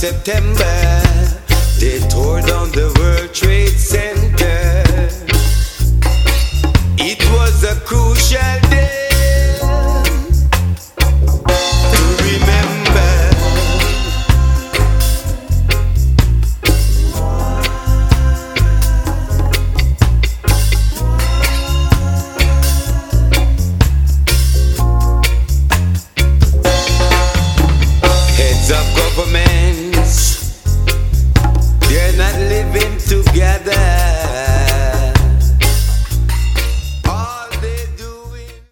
September, they tore down the World Trade Center.